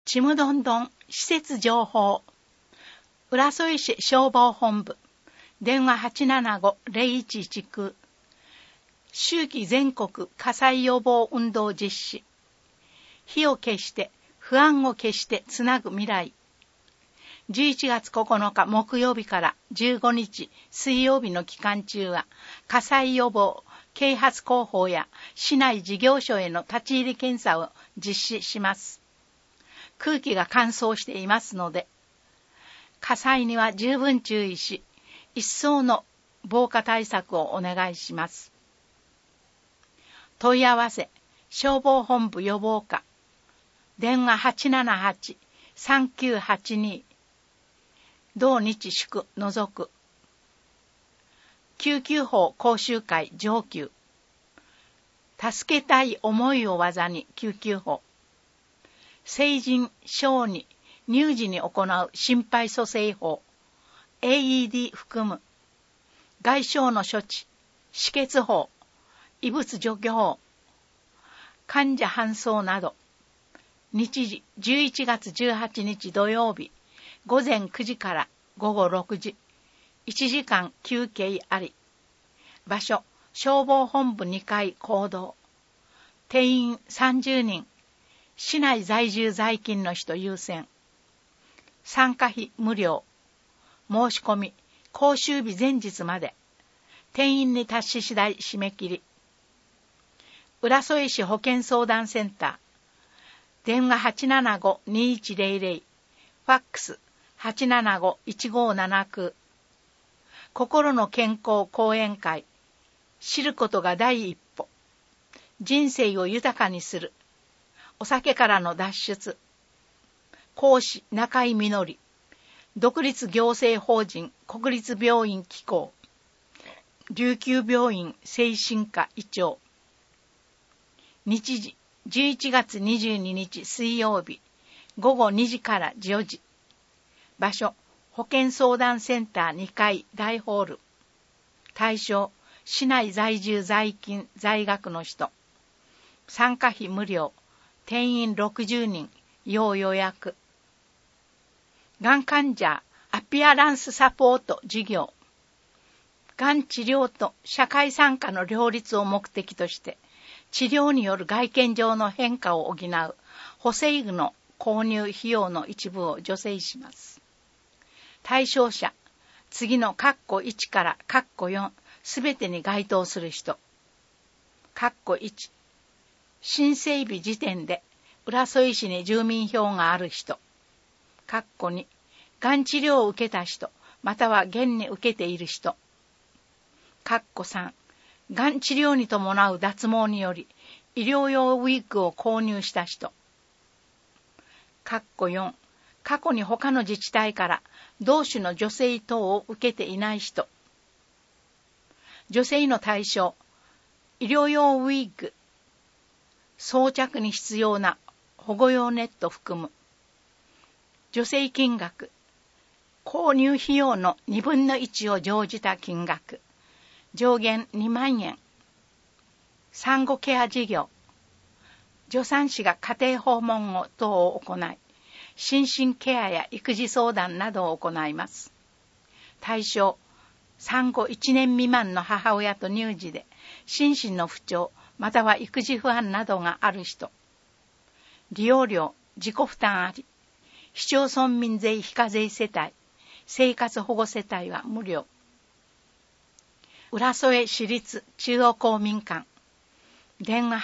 ちむどんどん施設情報浦添市消防本部電話 875-0119 秋季全国火災予防運動実施火を消して不安を消してつなぐ未来11月9日木曜日から15日水曜日の期間中は火災予防啓発広報や市内事業所への立ち入り検査を実施します。空気が乾燥していますので、火災には十分注意し、一層の防火対策をお願いします。問い合わせ、消防本部予防課、電話 878-3982、同日祝除く、救急法講習会上級、助けたい思いを技に救急法、成人、小児、乳児に行う心肺蘇生法、AED 含む、外傷の処置、止血法、異物除去法、患者搬送など、日時11月18日土曜日、午前9時から午後6時、1時間休憩あり、場所、消防本部2階講堂、定員30人、市内在住在勤の人優先。参加費無料。申し込み、講習日前日まで。定員に達し次第締め切り。浦添市保健相談センター。電話 875-2100。ファックス 875-1579。心の健康講演会。知ることが第一歩。人生を豊かにする。お酒からの脱出。講師中井みのり。独立行政法人国立病院機構。琉球病院精神科医長。日時11月22日水曜日午後2時から4時。場所保健相談センター2階大ホール。対象市内在住在勤在学の人。参加費無料。定員60人、要予約。がん患者アピアランスサポート事業。がん治療と社会参加の両立を目的として、治療による外見上の変化を補う補正具の購入費用の一部を助成します。対象者、次の括弧1から括弧4すべてに該当する人。括弧1、申請日時点で浦添市に住民票がある人。括弧2、がん治療を受けた人、または現に受けている人。括弧3、がん治療に伴う脱毛により医療用ウィッグを購入した人。括弧4、過去に他の自治体から同種の助成等を受けていない人。助成の対象、医療用ウィッグ、装着に必要な保護用ネット含む。助成金額、購入費用の2分の1を乗じた金額。上限2万円。産後ケア事業。助産師が家庭訪問等を行い、心身ケアや育児相談などを行います。対象、産後1年未満の母親と乳児で、心身の不調、または育児不安などがある人。利用料、自己負担あり。市町村民税非課税世帯、生活保護世帯は無料。浦添市立中央公民館。電話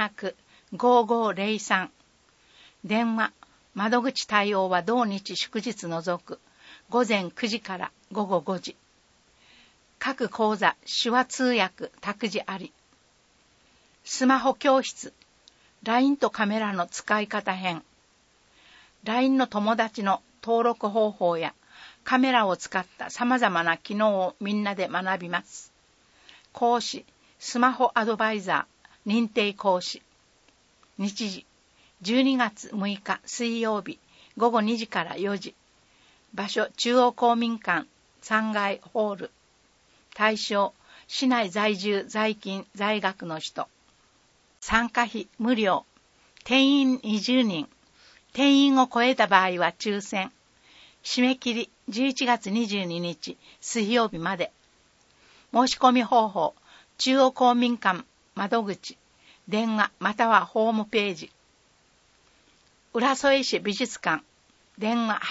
879-5503。電話、窓口対応は同日祝日除く。午前9時から午後5時。各講座、手話通訳、託児あり。スマホ教室、LINE とカメラの使い方編。LINE の友達の登録方法やカメラを使った様々な機能をみんなで学びます。講師、スマホアドバイザー、認定講師。日時、12月6日水曜日、午後2時から4時。場所、中央公民館、3階ホール。対象、市内在住在勤在学の人。参加費無料。定員20人。 定員を超えた場合は抽選。締め切り11月22日水曜日まで。申し込み方法、中央公民館窓口、電話またはホームページ。浦添市美術館、電話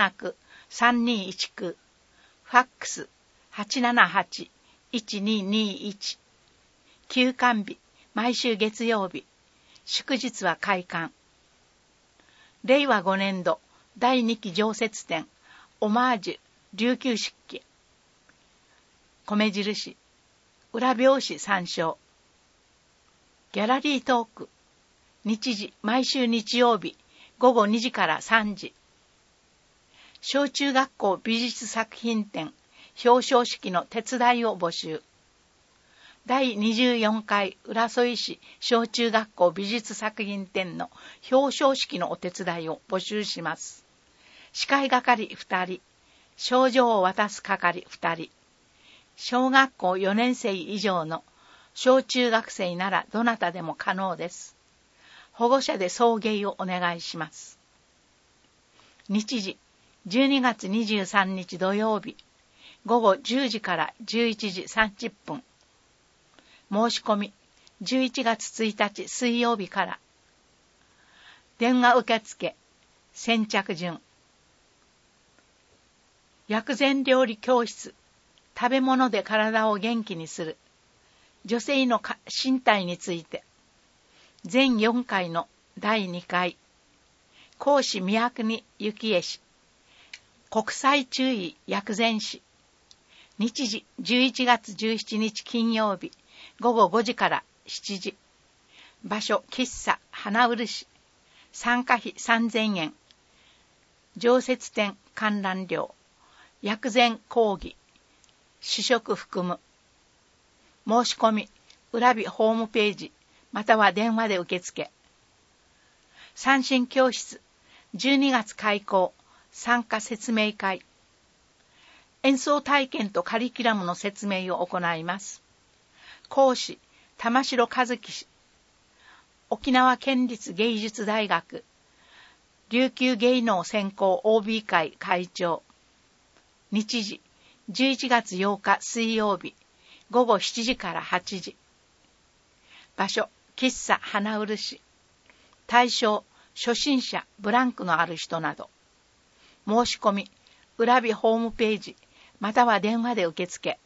879-3219、ファックス878-1221。休館日、毎週月曜日、祝日は開館。令和5年度第2期常設展、オマージュ琉球漆器。米印、裏表紙参照。ギャラリートーク、日時毎週日曜日午後2時から3時。小中学校美術作品展表彰式の手伝いを募集。第24回浦添市小中学校美術作品展の表彰式のお手伝いを募集します。司会係2人、賞状を渡す係2人、小学校4年生以上の小中学生ならどなたでも可能です。保護者で送迎をお願いします。日時、12月23日土曜日、午後10時から11時30分。申し込み、11月1日水曜日から。電話受付、先着順。薬膳料理教室、食べ物で体を元気にする。女性の身体について。全4回の第2回。講師宮国幸恵氏。国際注意薬膳師。日時11月17日金曜日。午後5時から7時。場所、喫茶花漆。参加費3000円。常設展観覧料。薬膳講義。試食含む。申し込み、浦美ホームページ、または電話で受付。三線教室、12月開講、参加説明会。演奏体験とカリキュラムの説明を行います。講師、玉城和樹氏。沖縄県立芸術大学、琉球芸能専攻 OB 会会長。日時、11月8日水曜日、午後7時から8時。場所、喫茶花漆。対象、初心者、ブランクのある人など。申し込み、浦美ホームページ、または電話で受付。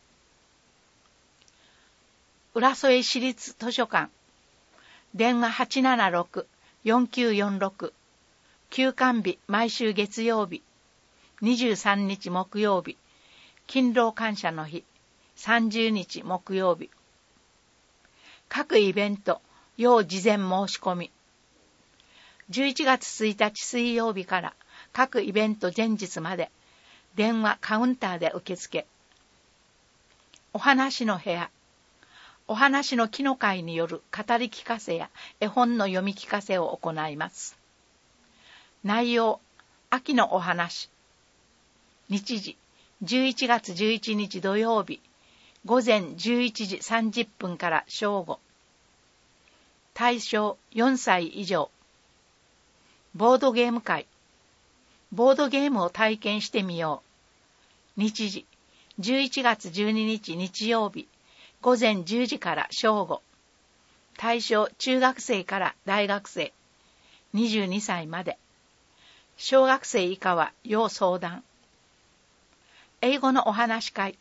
浦添市立図書館。電話876-4946。休館日、毎週月曜日。23日木曜日。勤労感謝の日。30日木曜日。各イベント、要事前申し込み。11月1日水曜日から各イベント前日まで電話カウンターで受付。お話の部屋。お話の木の会による語り聞かせや絵本の読み聞かせを行います。内容、秋のお話。日時、11月11日土曜日、午前11時30分から正午。対象4歳以上。ボードゲーム会。ボードゲームを体験してみよう。日時、11月12日日曜日、午前10時から正午。対象中学生から大学生、22歳まで。小学生以下は要相談。英語のお話会。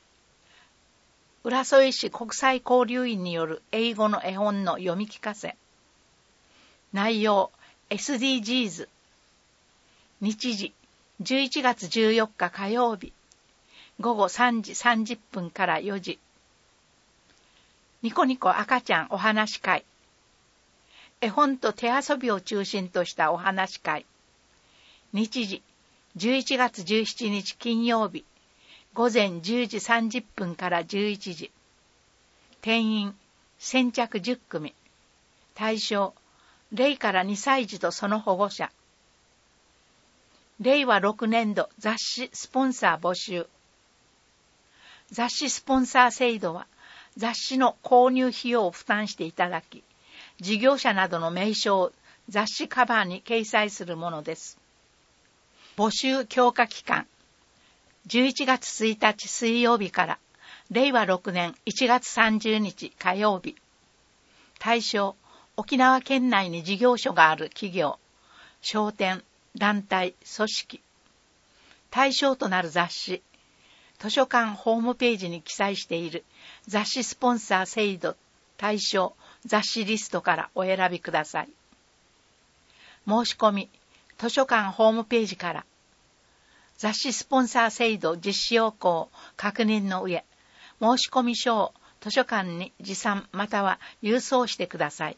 浦添市国際交流員による英語の絵本の読み聞かせ。内容、SDGs。日時、11月14日火曜日、午後3時30分から4時。ニコニコ赤ちゃんお話会。絵本と手遊びを中心としたお話会。日時、11月17日金曜日、午前10時30分から11時。定員、先着10組。対象、0から2歳児とその保護者。令和6年度雑誌スポンサー募集。雑誌スポンサー制度は、雑誌の購入費用を負担していただき、事業者などの名称を雑誌カバーに掲載するものです。募集強化期間、11月1日水曜日から令和6年1月30日火曜日。対象、沖縄県内に事業所がある企業、商店、団体、組織。対象となる雑誌、図書館ホームページに記載している雑誌スポンサー制度対象雑誌リストからお選びください。申し込み、図書館ホームページから雑誌スポンサー制度実施要項を確認の上、申し込み書を図書館に持参または郵送してください。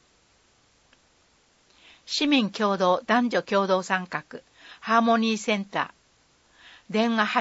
市民共同男女共同参画ハーモニーセンター電話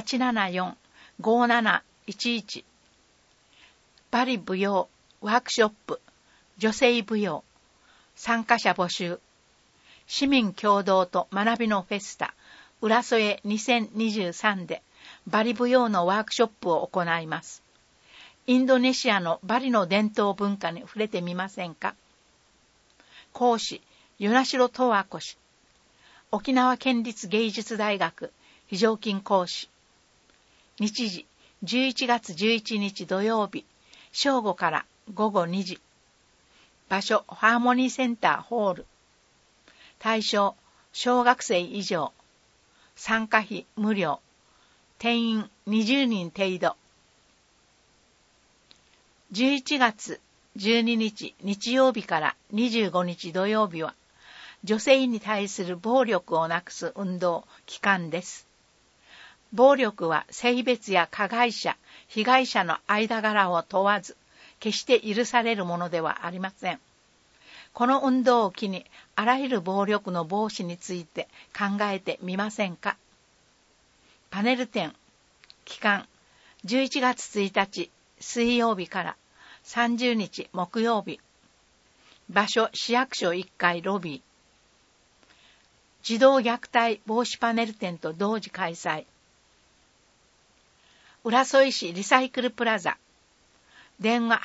874-5711 バリ舞踊ワークショップ女性舞踊参加者募集市民共同と学びのフェスタ浦添2023でバリ舞踊のワークショップを行います。インドネシアのバリの伝統文化に触れてみませんか。講師、与那城十和子氏。沖縄県立芸術大学非常勤講師。日時、11月11日土曜日、正午から午後2時。場所、ハーモニーセンターホール。対象、小学生以上。参加費無料。定員20人程度。11月12日日曜日から25日土曜日は、女性に対する暴力をなくす運動期間です。暴力は性別や加害者、被害者の間柄を問わず、決して許されるものではありません。この運動を機に、あらゆる暴力の防止について考えてみませんか。パネル展、期間、11月1日水曜日から30日木曜日。場所、市役所1階ロビー。児童虐待防止パネル展と同時開催。浦添市リサイクルプラザ。電話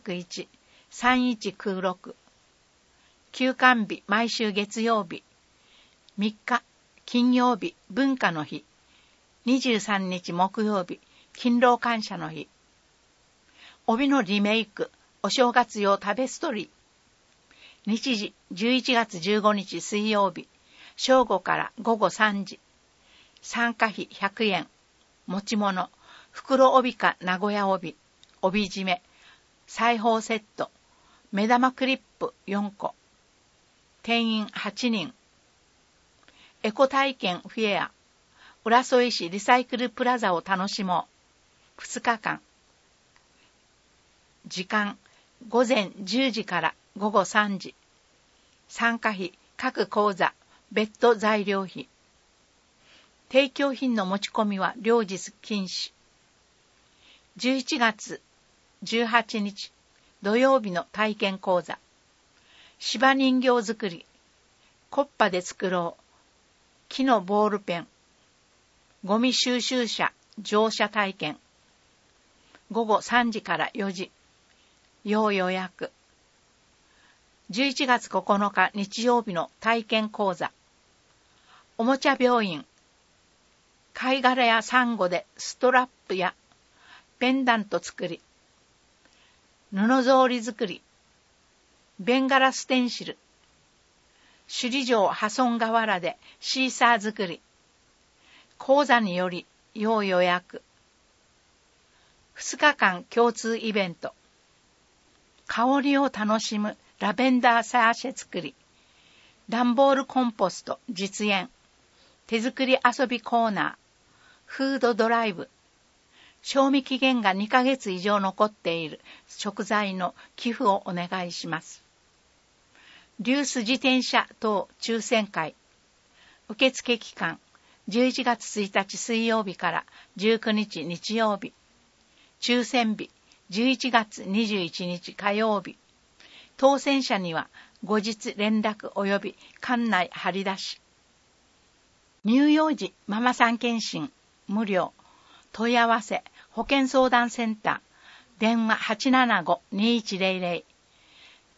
861-3196。休館日毎週月曜日。3日金曜日文化の日。23日木曜日勤労感謝の日。帯のリメイクお正月用タベストリー。日時11月15日水曜日正午から午後3時。参加費100円。持ち物袋帯か名古屋帯、帯締め、裁縫セット、目玉クリップ4個。定員8人。エコ体験フェア。浦添市リサイクルプラザを楽しもう。2日間。時間、午前10時から午後3時。参加費、各講座、別途材料費。提供品の持ち込みは両日禁止。11月18日土曜日の体験講座。芝人形作り。コッパで作ろう。木のボールペン。ゴミ収集車乗車体験。午後3時から4時。要予約。11月9日日曜日の体験講座。おもちゃ病院。貝殻やサンゴでストラップやペンダント作り。布草履作り。ベンガラステンシル。首里城破損瓦でシーサー作り。講座により要予約。2日間共通イベント。香りを楽しむラベンダーサーシェ作り。段ボールコンポスト実演。手作り遊びコーナー。フードドライブ。賞味期限が2ヶ月以上残っている食材の寄付をお願いします。リュース自転車等抽選会。受付期間。11月1日水曜日から19日日曜日。抽選日11月21日火曜日。当選者には後日連絡及び館内張り出し。乳幼児ママさん検診無料。問い合わせ保健相談センター電話 875-2100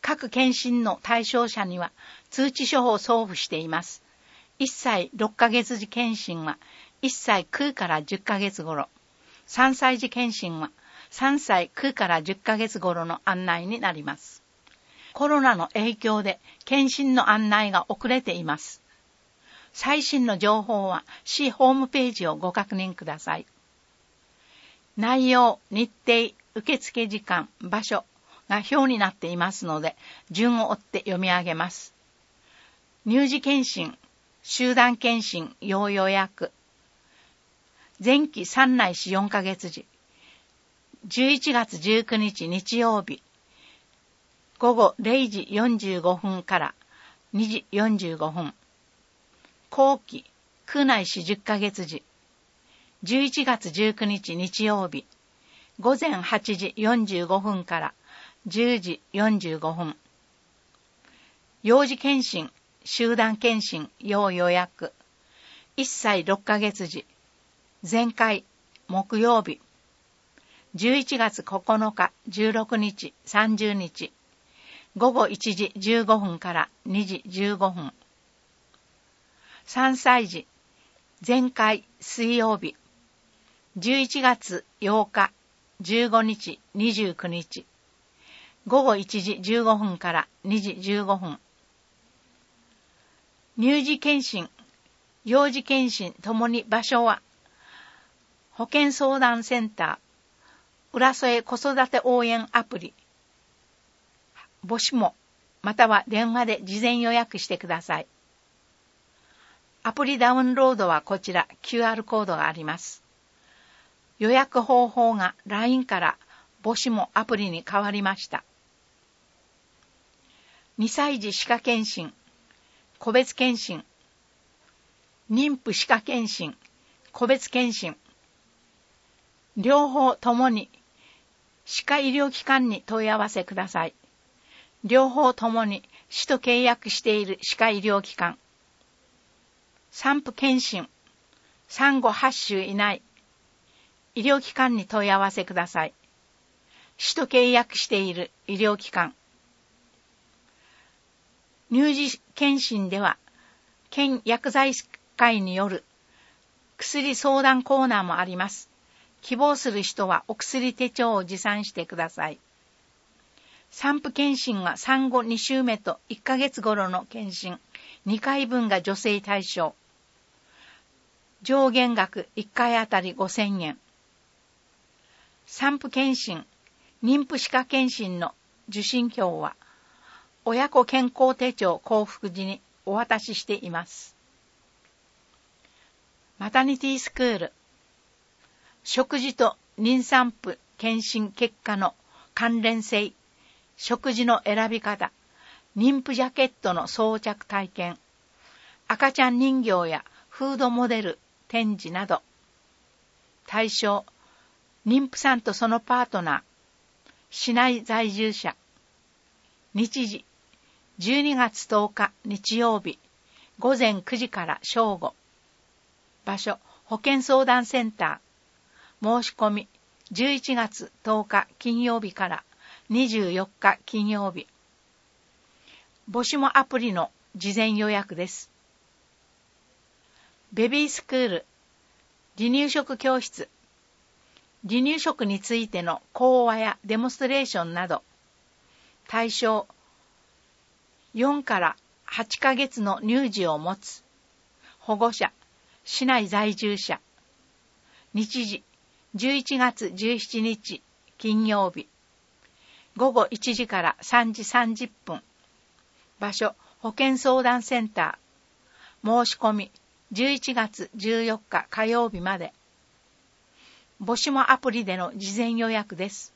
各検診の対象者には通知書を送付しています。1歳6ヶ月時検診は1歳9から10ヶ月頃、3歳児検診は3歳9から10ヶ月頃の案内になります。コロナの影響で検診の案内が遅れています。最新の情報は市ホームページをご確認ください。内容、日程、受付時間、場所が表になっていますので、順を追って読み上げます。乳児検診、集団検診、要予約。前期3ないし4ヶ月時。11月19日日曜日。午後0時45分から2時45分。後期9ないし10ヶ月時。11月19日日曜日。午前8時45分から10時45分。幼児検診、集団検診、要予約。1歳6ヶ月時。前回、木曜日。11月9日、16日、30日。午後1時15分から2時15分。3歳児、前回、水曜日。11月8日、15日、29日。午後1時15分から2時15分。乳児検診、幼児検診ともに場所は、保健相談センター、浦添子育て応援アプリ、母子も、または電話で事前予約してください。アプリダウンロードはこちら QR コードがあります。予約方法が LINE から母子もアプリに変わりました。2歳児歯科検診、個別検診、妊婦歯科検診、個別検診、両方ともに歯科医療機関に問い合わせください。両方ともに市と契約している歯科医療機関。産婦検診、産後8週以内、医療機関に問い合わせください。市と契約している医療機関。乳児検診では、県薬剤師会による薬相談コーナーもあります。希望する人はお薬手帳を持参してください。産婦検診は産後2週目と1ヶ月頃の検診2回分が助成対象。上限額1回あたり5000円。産婦検診、妊婦歯科検診の受診票は、親子健康手帳交付時にお渡ししています。マタニティスクール、食事と妊産婦検診結果の関連性、食事の選び方、妊婦ジャケットの装着体験、赤ちゃん人形やフードモデル展示など、対象、妊婦さんとそのパートナー、市内在住者、日時、12月10日日曜日、午前9時から正午、場所、保健相談センター、申し込み、11月10日金曜日から24日金曜日。母子もアプリの事前予約です。ベビースクール、離乳食教室、離乳食についての講話やデモンストレーションなど、対象、4から8ヶ月の乳児を持つ、保護者、市内在住者、日時、11月17日金曜日、午後1時から3時30分。場所、保健相談センター。申し込み、11月14日火曜日まで。母子もアプリでの事前予約です。